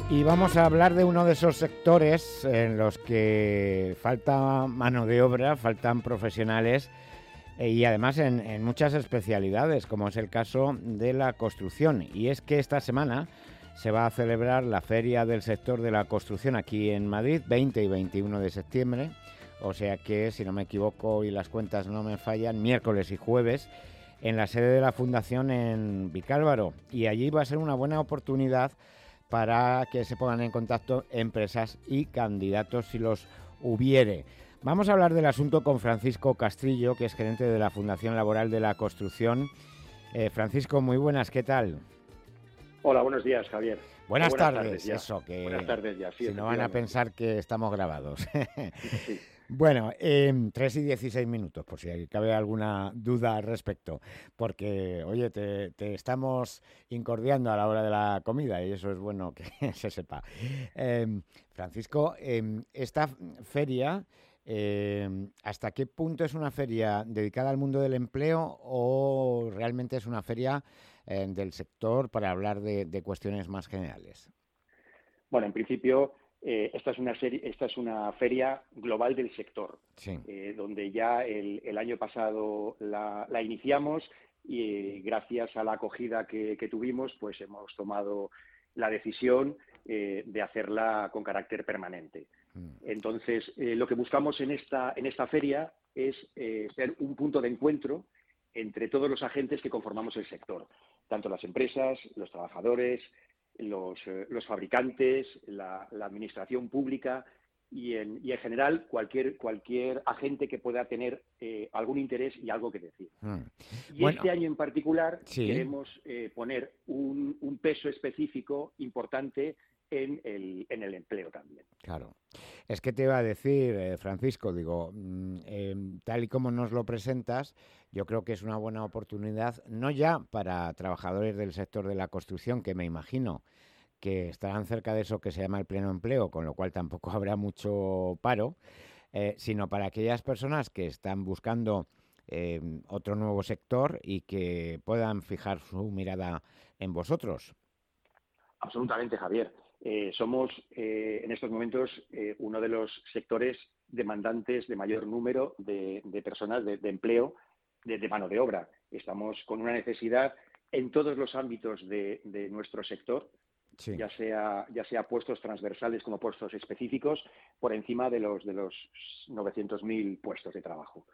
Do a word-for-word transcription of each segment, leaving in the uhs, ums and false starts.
Y vamos a hablar de uno de esos sectores en los que falta mano de obra, faltan profesionales eh, y además en, en muchas especialidades, como es el caso de la construcción. Y es que esta semana se va a celebrar la Feria del Sector de la Construcción aquí en Madrid, veinte y veintiuno de septiembre. O sea que, si no me equivoco y las cuentas no me fallan, miércoles y jueves, en la sede de la Fundación en Vicálvaro. Y allí va a ser una buena oportunidad para que se pongan en contacto empresas y candidatos si los hubiere. Vamos a hablar del asunto con Francisco Castrillo, que es gerente de la Fundación Laboral de la Construcción. Eh, Francisco, muy buenas, ¿qué tal? Hola, buenos días, Javier. Buenas, buenas tardes, tardes ya. eso, que Buenas tardes ya, sí, si no van a pensar que estamos grabados. Sí. Bueno, eh, tres y dieciséis minutos, por si cabe alguna duda al respecto, porque, oye, te, te estamos incordiando a la hora de la comida y eso es bueno que se sepa. Eh, Francisco, eh, esta feria, eh, ¿hasta qué punto es una feria dedicada al mundo del empleo o realmente es una feria eh, del sector para hablar de, de cuestiones más generales? Bueno, en principio, eh, esta, es una serie, esta es una feria global del sector, Sí. eh, donde ya el, el año pasado la, la iniciamos y eh, gracias a la acogida que, que tuvimos, pues hemos tomado la decisión eh, de hacerla con carácter permanente. Mm. Entonces, eh, lo que buscamos en esta, en esta feria es eh, ser un punto de encuentro entre todos los agentes que conformamos el sector, tanto las empresas, los trabajadores, los, eh, los fabricantes, la, la administración pública y en, y en general cualquier, cualquier agente que pueda tener eh, algún interés y algo que decir. Mm. Y Bueno, este año en particular sí. queremos eh, poner un, un peso específico importante en el, en el empleo también. Claro. Es que te iba a decir, eh, Francisco, digo, mm, eh, tal y como nos lo presentas, yo creo que es una buena oportunidad, no ya para trabajadores del sector de la construcción, que me imagino que estarán cerca de eso que se llama el pleno empleo, con lo cual tampoco habrá mucho paro, eh, sino para aquellas personas que están buscando eh, otro nuevo sector y que puedan fijar su mirada en vosotros. Absolutamente, Javier. Eh, somos eh, en estos momentos eh, uno de los sectores demandantes de mayor número de, de personas de, de empleo, de, de mano de obra. Estamos con una necesidad en todos los ámbitos de, de nuestro sector, Sí. ya sea, ya sea puestos transversales como puestos específicos, por encima de los, de los novecientos mil puestos de trabajo.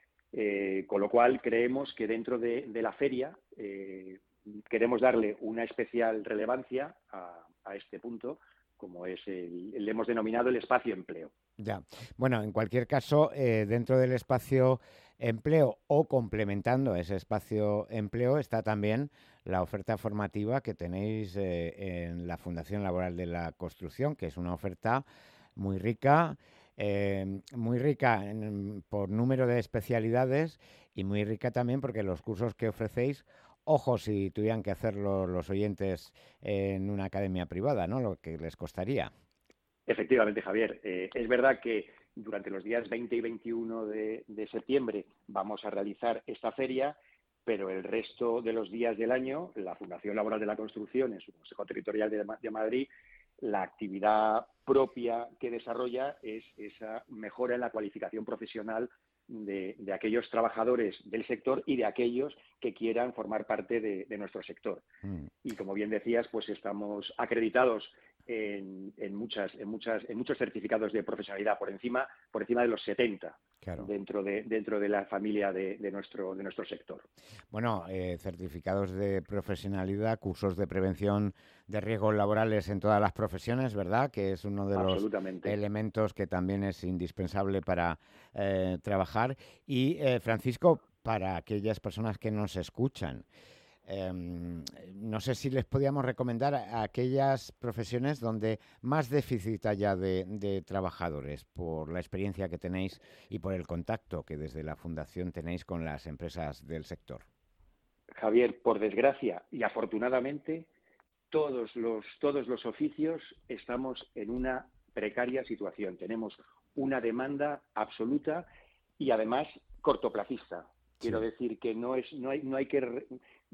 Eh, con lo cual, creemos que dentro de, de la feria eh, queremos darle una especial relevancia a, a este punto, como es el, le hemos denominado el espacio empleo. Ya. Bueno, en cualquier caso, eh, dentro del espacio empleo o complementando ese espacio empleo está también la oferta formativa que tenéis eh, en la Fundación Laboral de la Construcción, que es una oferta muy rica, eh, muy rica en- por número de especialidades y muy rica también porque los cursos que ofrecéis, ojo si tuvieran que hacerlo los oyentes en una academia privada, ¿no? Lo que les costaría. Efectivamente, Javier. Eh, es verdad que durante los días veinte y veintiuno de, de septiembre vamos a realizar esta feria, pero el resto de los días del año, la Fundación Laboral de la Construcción, en su Consejo Territorial de, de Madrid, la actividad propia que desarrolla es esa mejora en la cualificación profesional de, de aquellos trabajadores del sector y de aquellos que quieran formar parte de, de nuestro sector. Mm. Y como bien decías, pues estamos acreditados en, en, muchas, en, muchas, en muchos certificados de profesionalidad, por encima, por encima de los setenta Claro. dentro de, dentro de la familia de, de, nuestro, de nuestro sector. Bueno, eh, certificados de profesionalidad, cursos de prevención de riesgos laborales en todas las profesiones, ¿verdad? Que es uno de los Absolutamente. elementos que también es indispensable para eh, trabajar. Y, eh, Francisco, para aquellas personas que nos escuchan, eh, no sé si les podíamos recomendar a aquellas profesiones donde más déficit haya de, de trabajadores, por la experiencia que tenéis y por el contacto que desde la Fundación tenéis con las empresas del sector. Javier, por desgracia y afortunadamente, todos los, todos los oficios estamos en una precaria situación. Tenemos una demanda absoluta y además cortoplacista. Quiero Sí. decir que no es, no hay, no hay que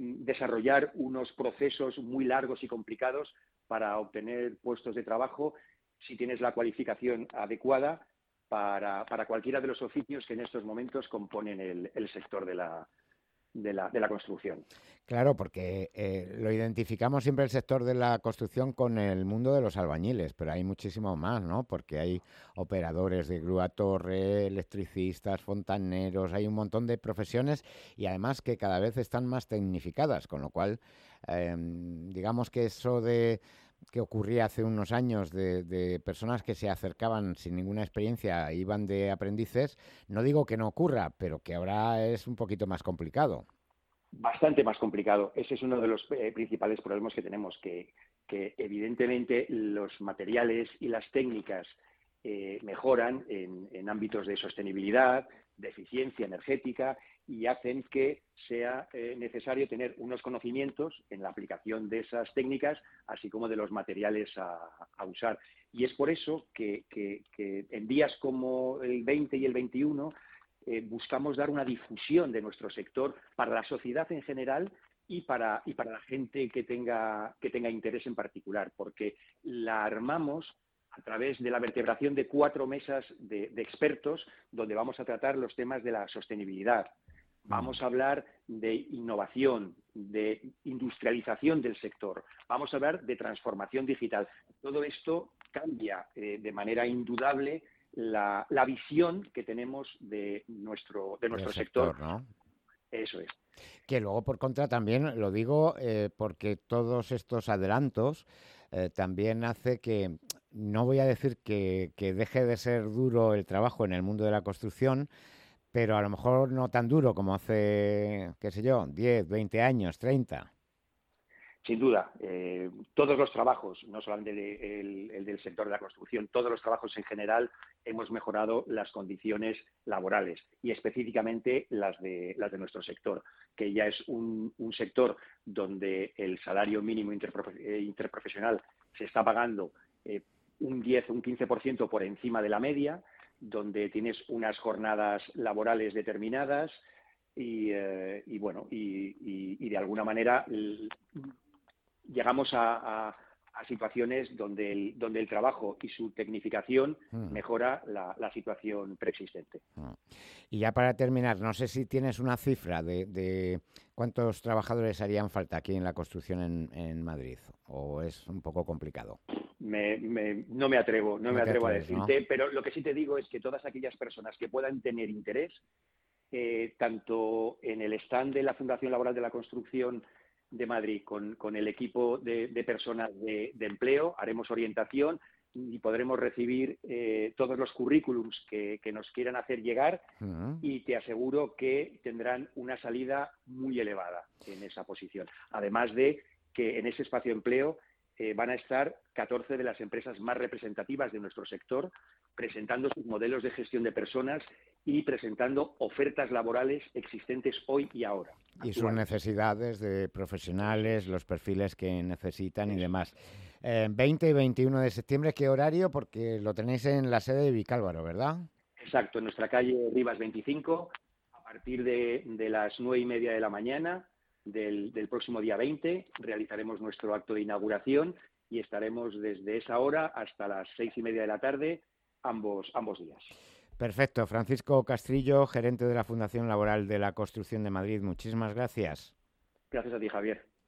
desarrollar unos procesos muy largos y complicados para obtener puestos de trabajo si tienes la cualificación adecuada para, para cualquiera de los oficios que en estos momentos componen el, el sector de la, de la, de la construcción. Claro, porque eh, lo identificamos siempre el sector de la construcción con el mundo de los albañiles, pero hay muchísimo más, ¿no? Porque hay operadores de grúa torre, electricistas, fontaneros, hay un montón de profesiones y además que cada vez están más tecnificadas, con lo cual, eh, digamos que eso de que ocurría hace unos años de, de personas que se acercaban sin ninguna experiencia, iban de aprendices, no digo que no ocurra, pero que ahora es un poquito más complicado. Bastante más complicado. Ese es uno de los eh, principales problemas que tenemos, que, que evidentemente los materiales y las técnicas eh, mejoran en, en ámbitos de sostenibilidad, de eficiencia energética y hacen que sea eh, necesario tener unos conocimientos en la aplicación de esas técnicas, así como de los materiales a, a usar. Y es por eso que, que, que en días como el veinte y el veintiuno Eh, buscamos dar una difusión de nuestro sector para la sociedad en general y para, y para la gente que tenga, que tenga interés en particular, porque la armamos a través de la vertebración de cuatro mesas de, de expertos donde vamos a tratar los temas de la sostenibilidad. Vamos a hablar de innovación, de industrialización del sector. Vamos a hablar de transformación digital. Todo esto cambia eh, de manera indudable La, la visión que tenemos de nuestro, de nuestro sector, sector, ¿no? Eso es. Que luego, por contra, también lo digo eh, porque todos estos adelantos eh, también hace que, no voy a decir que, que deje de ser duro el trabajo en el mundo de la construcción, pero a lo mejor no tan duro como hace, qué sé yo, diez, veinte años, treinta. Sin duda, eh, todos los trabajos, no solamente el, el, el del sector de la construcción, todos los trabajos en general hemos mejorado las condiciones laborales y específicamente las de, las de nuestro sector, que ya es un, un sector donde el salario mínimo interprofe interprofesional se está pagando eh, un diez o un quince por ciento por encima de la media, donde tienes unas jornadas laborales determinadas y, eh, y bueno, y, y, y de alguna manera llegamos a, a, a situaciones donde el, donde el trabajo y su tecnificación mm. mejora la, la situación preexistente. Mm. Y ya para terminar, no sé si tienes una cifra de, de cuántos trabajadores harían falta aquí en la construcción en, en Madrid, o es un poco complicado. Me, me, no me atrevo, no, no me atrevo atreves, a decirte, ¿no? Pero lo que sí te digo es que todas aquellas personas que puedan tener interés, eh, tanto en el stand de la Fundación Laboral de la Construcción de Madrid con, con el equipo de, de personas de, de empleo, haremos orientación y podremos recibir eh, todos los currículums que, que nos quieran hacer llegar uh-huh. y te aseguro que tendrán una salida muy elevada en esa posición. Además de que en ese espacio de empleo eh, van a estar catorce de las empresas más representativas de nuestro sector presentando sus modelos de gestión de personas y presentando ofertas laborales existentes hoy y ahora. Y sus necesidades de profesionales, los perfiles que necesitan Eso. y demás. Eh, veinte y veintiuno de septiembre, ¿qué horario? Porque lo tenéis en la sede de Vicálvaro, ¿verdad? Exacto, en nuestra calle Rivas veinticinco, a partir de, de las nueve y media de la mañana del, del próximo día veinte, realizaremos nuestro acto de inauguración y estaremos desde esa hora hasta las seis y media de la tarde, ambos, ambos días. Perfecto. Francisco Castrillo, gerente de la Fundación Laboral de la Construcción de Madrid. Muchísimas gracias. Gracias a ti, Javier.